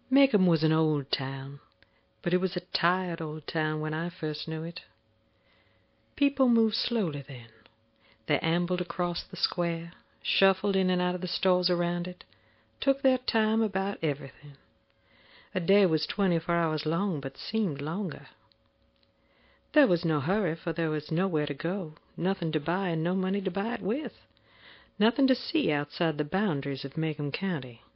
Maycomb was an old town, but it was a tired old town when I first knew it. People moved slowly then. They ambled across the square, shuffled in and out of the stores around it, took their time about everything. A day was 24 hours long, but seemed longer. There was no hurry, for there was nowhere to go, nothing to buy, and no money to buy it with. Nothing to see outside the boundaries of Maycomb County.